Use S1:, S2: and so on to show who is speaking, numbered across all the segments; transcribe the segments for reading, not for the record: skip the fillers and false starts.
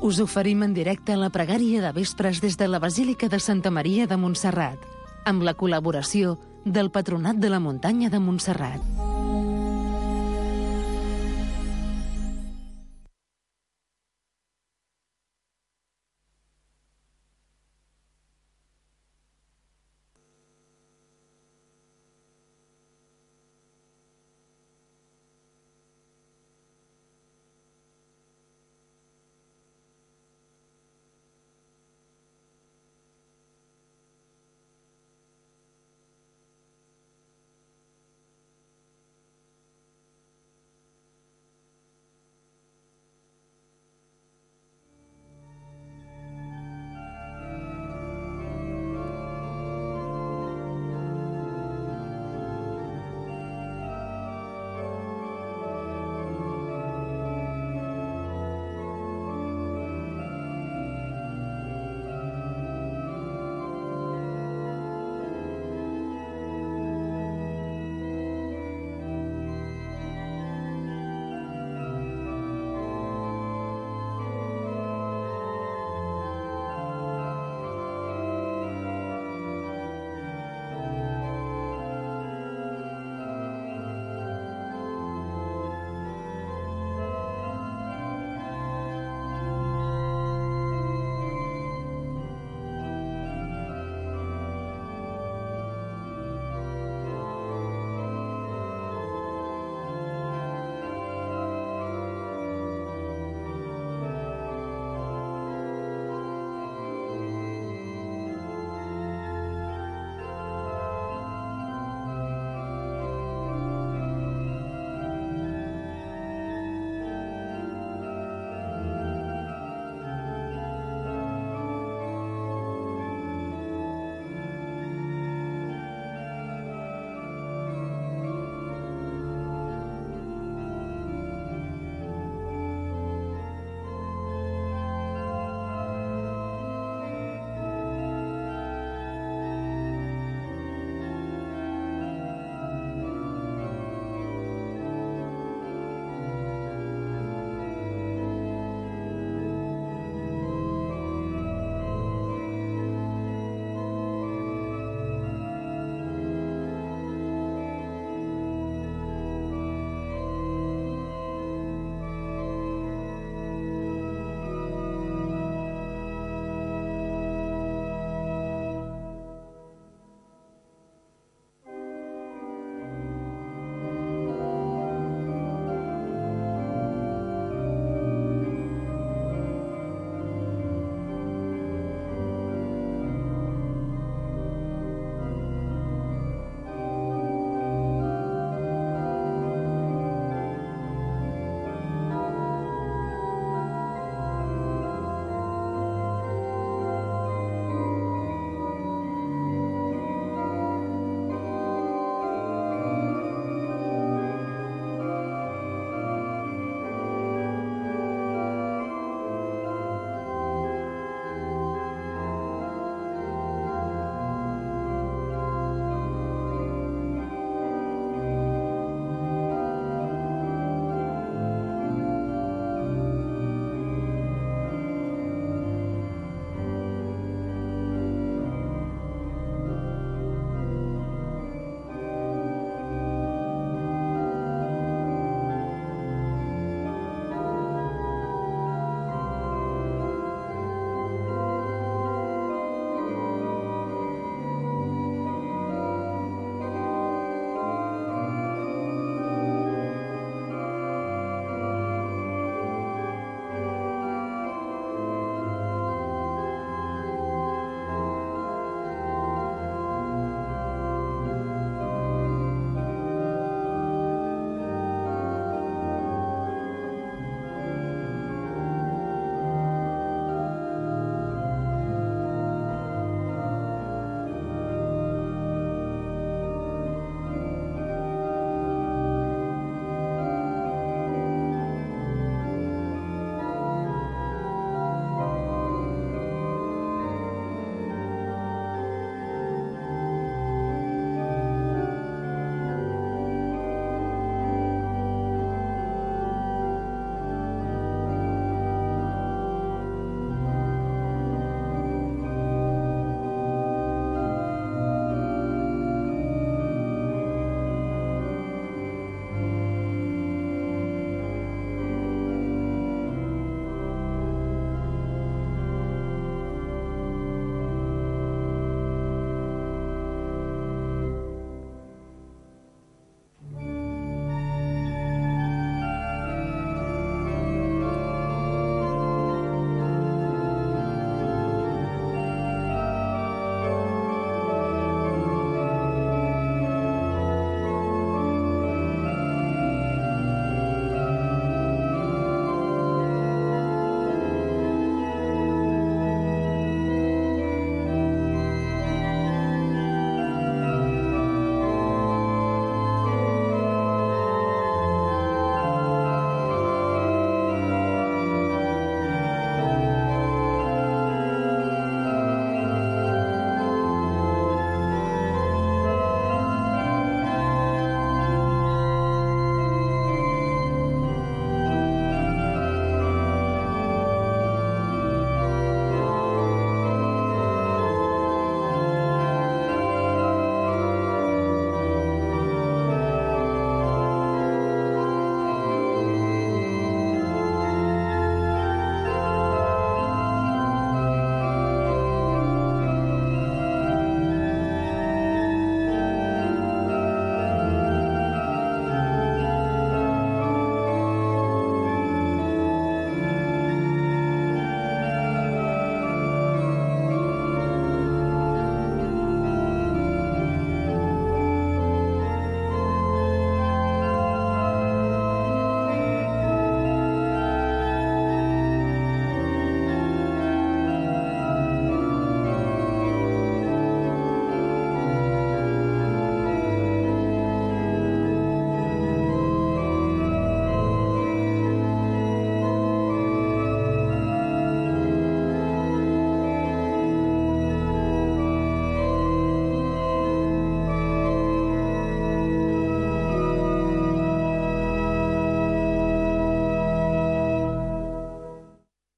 S1: Us oferim en directe la pregària de vespres des de la Basílica de Santa Maria de Montserrat, amb la col·laboració del Patronat de la Muntanya de Montserrat.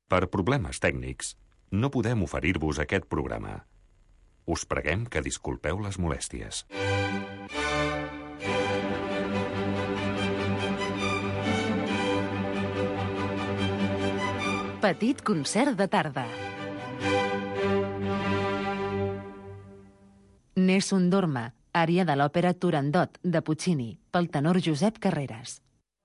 S2: Per problemes tècnics, no podem oferir-vos aquest programa. Us preguem que disculpeu les molèsties.
S1: Petit concert de tarda. Nessun dorma, ària de l'òpera Turandot, de Puccini, pel tenor Josep Carreras.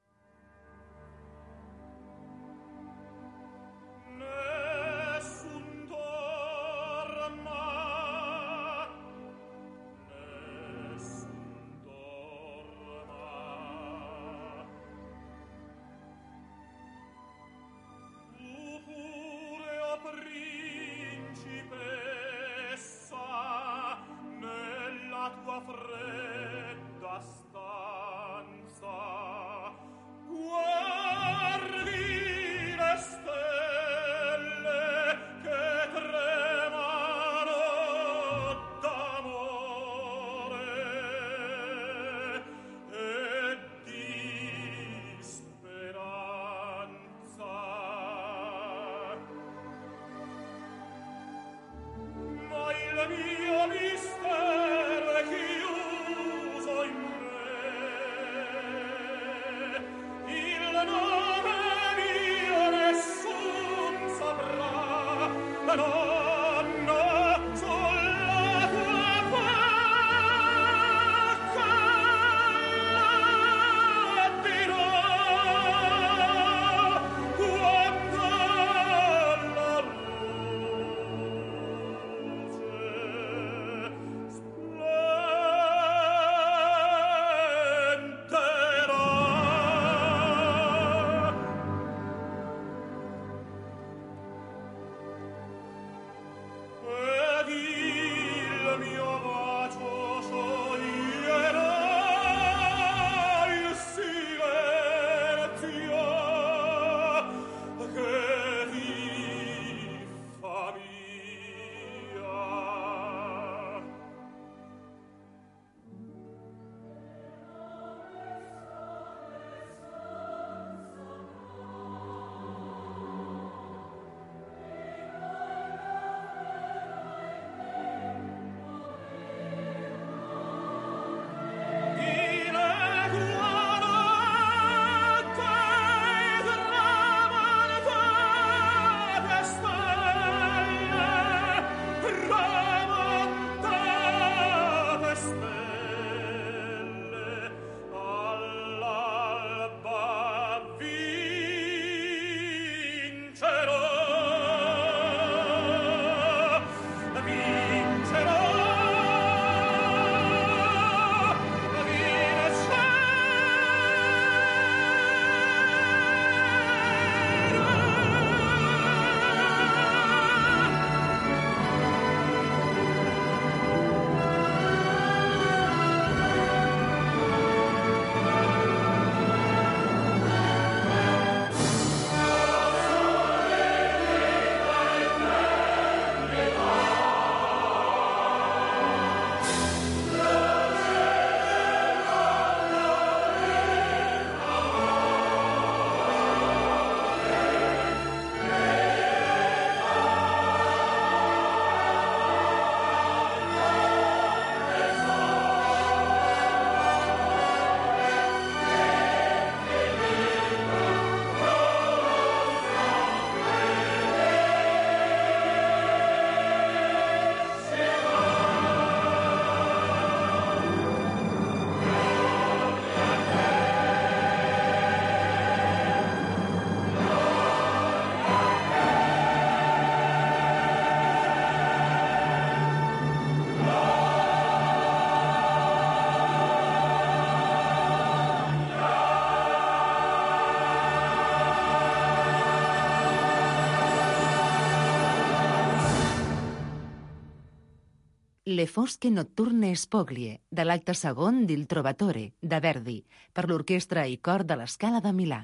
S1: Le Fosche Notturne Spoglie, de l'acte segon d'Il Trovatore, de Verdi, per l'orquestra i cor de la Scala de Milà.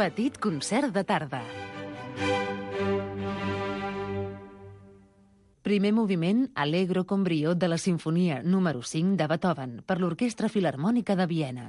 S1: Petit concert de tarda. Primer moviment Allegro con brio de la Simfonia número 5 de Beethoven per l'Orquestra Filharmònica de Viena.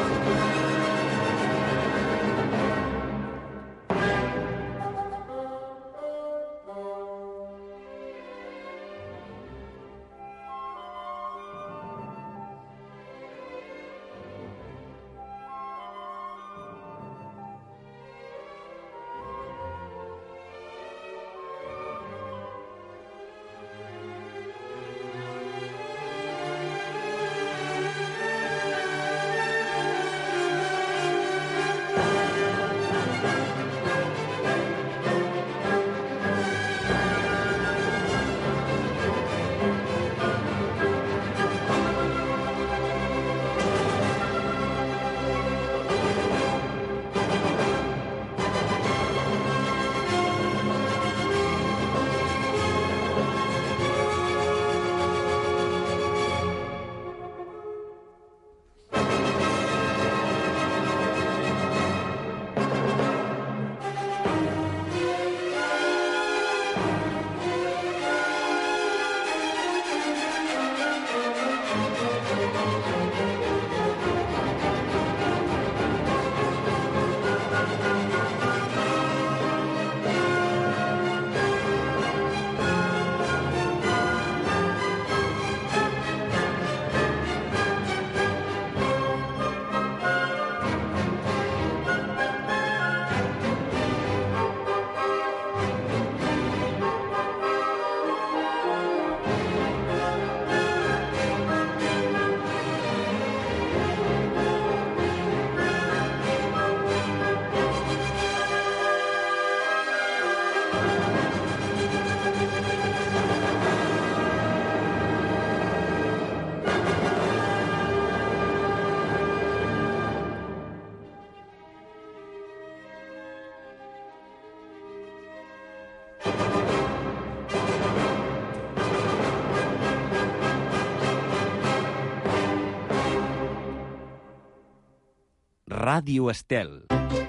S3: Ràdio Estel.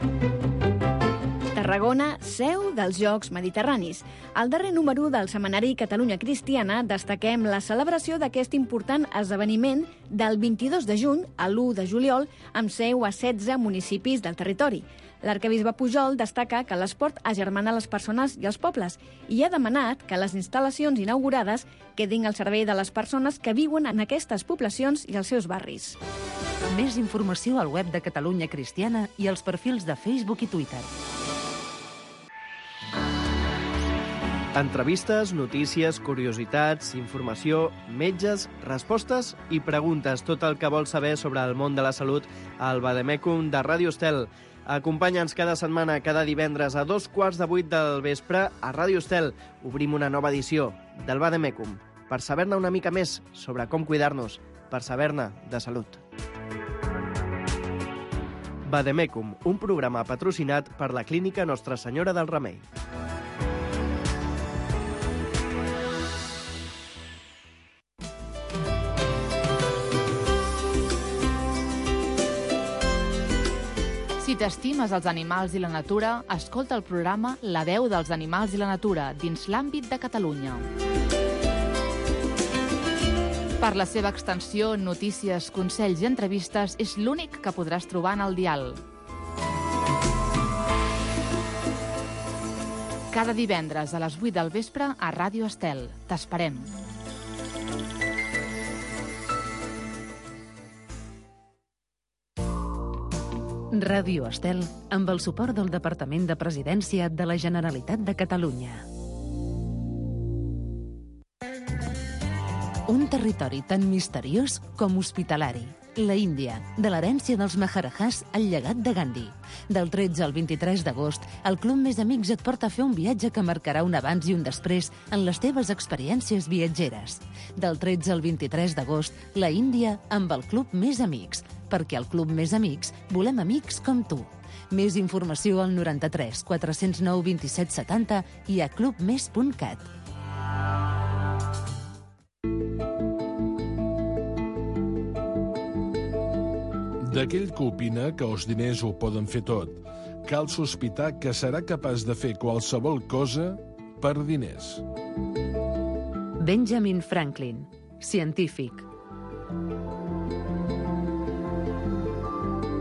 S4: Tarragona, seu dels Jocs Mediterranis. Al darrer número del setmanari Catalunya Cristiana destaquem la celebració d'aquest important esdeveniment del 22 de juny a l'1 de juliol amb seu a 16 municipis del territori. L'arquebisbe Pujol destaca que l'esport agermana les persones i els pobles i ha demanat que les instal·lacions inaugurades quedin al servei de les persones que viuen en aquestes poblacions i els seus barris.
S1: Més informació al web de Catalunya Cristiana i als perfils de Facebook i Twitter.
S5: Entrevistes, notícies, curiositats, informació, metges, respostes i preguntes. Tot el que vols saber sobre el món de la salut al Vademecum de Ràdio Estel. Acompanya'ns cada setmana, cada divendres a 7:15 del vespre a Ràdio Estel. Obrim una nova edició del Vademecum per saber-ne una mica més sobre com cuidar-nos, per saber-ne de salut. Vademecum, un programa patrocinat per la Clínica Nostra Senyora del Remei.
S6: Si t'estimes els animals i la natura, escolta el programa La veu dels animals i la natura dins l'àmbit de Catalunya. Per la seva extensió, notícies, consells i entrevistes, és l'únic que podràs trobar en el dial. Cada divendres a les 8 del vespre a Ràdio Estel. T'esperem.
S1: Ràdio Estel, amb el suport del Departament de Presidència de la Generalitat de Catalunya. Un territori tan misteriós com hospitalari. La Índia, de l'herència dels Maharajahs al llegat de Gandhi. Del 13 al 23 d'agost, el Club Més Amics et porta a fer un viatge que marcarà un abans i un després en les teves experiències viatgeres. Del 13 al 23 d'agost, la Índia amb el Club Més Amics, perquè al Club Més Amics volem amics com tu. Més informació al 93 409 27 70 i a clubmes.cat.
S7: D'aquell que opina que els diners ho poden fer tot, cal sospitar que serà capaç de fer qualsevol cosa per diners.
S1: Benjamin Franklin, científic.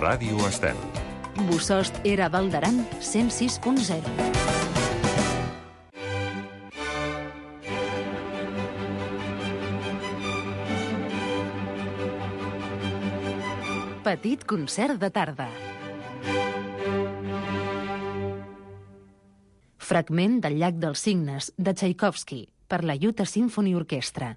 S2: Ràdio Estel.
S1: Bossòst era Val d'Aran 106.0. Petit concert de tarda. Fragment del Llac dels Cignes, de Tchaikovsky, per la Utah Symphony Orchestra.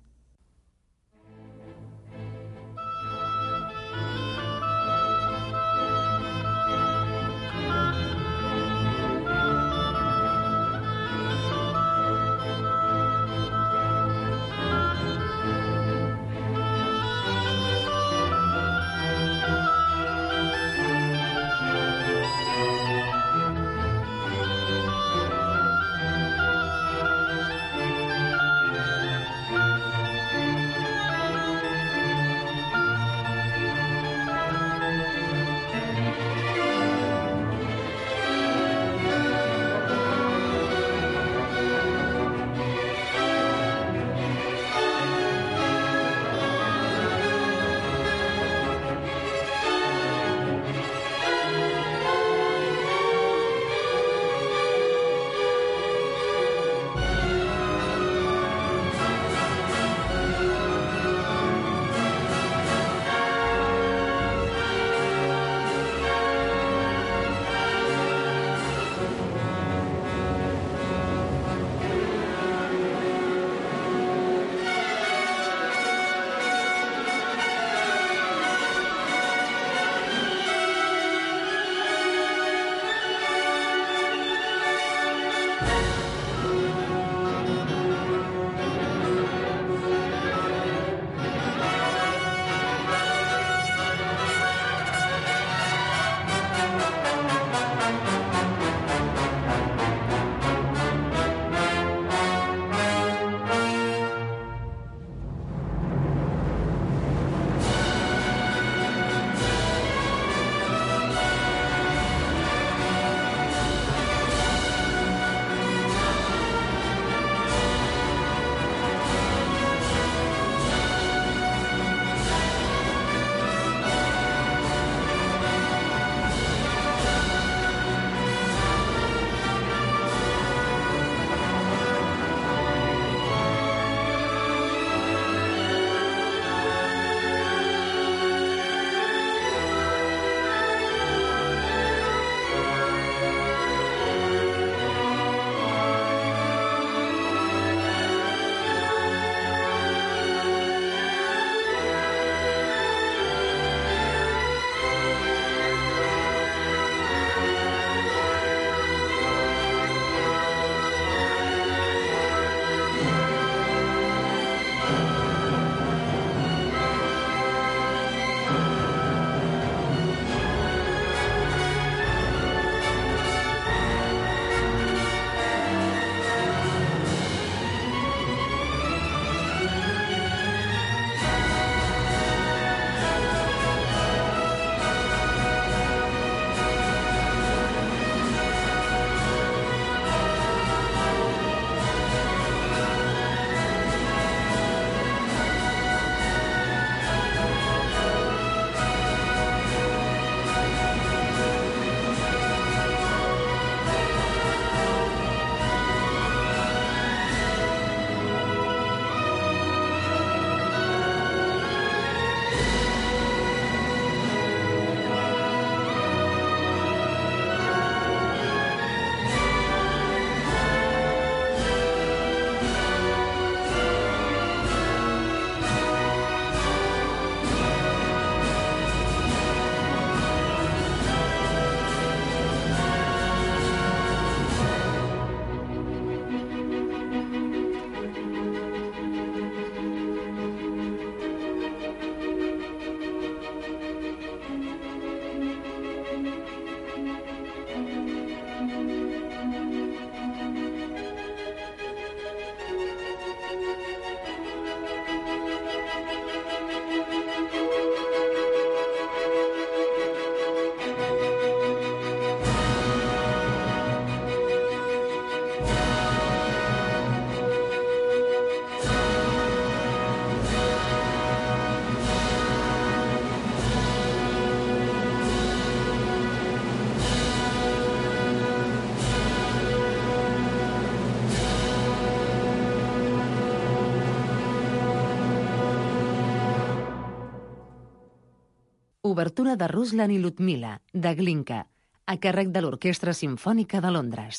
S1: Obertura de Ruslan i Ludmila, de Glinka, a càrrec de l'Orquestra Simfònica de Londres.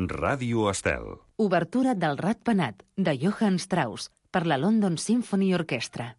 S2: Ràdio Estel.
S1: Obertura del Ratpenat, de Johann Strauss, per la London Symphony Orchestra.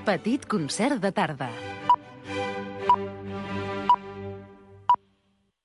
S1: Petit concert de tarda.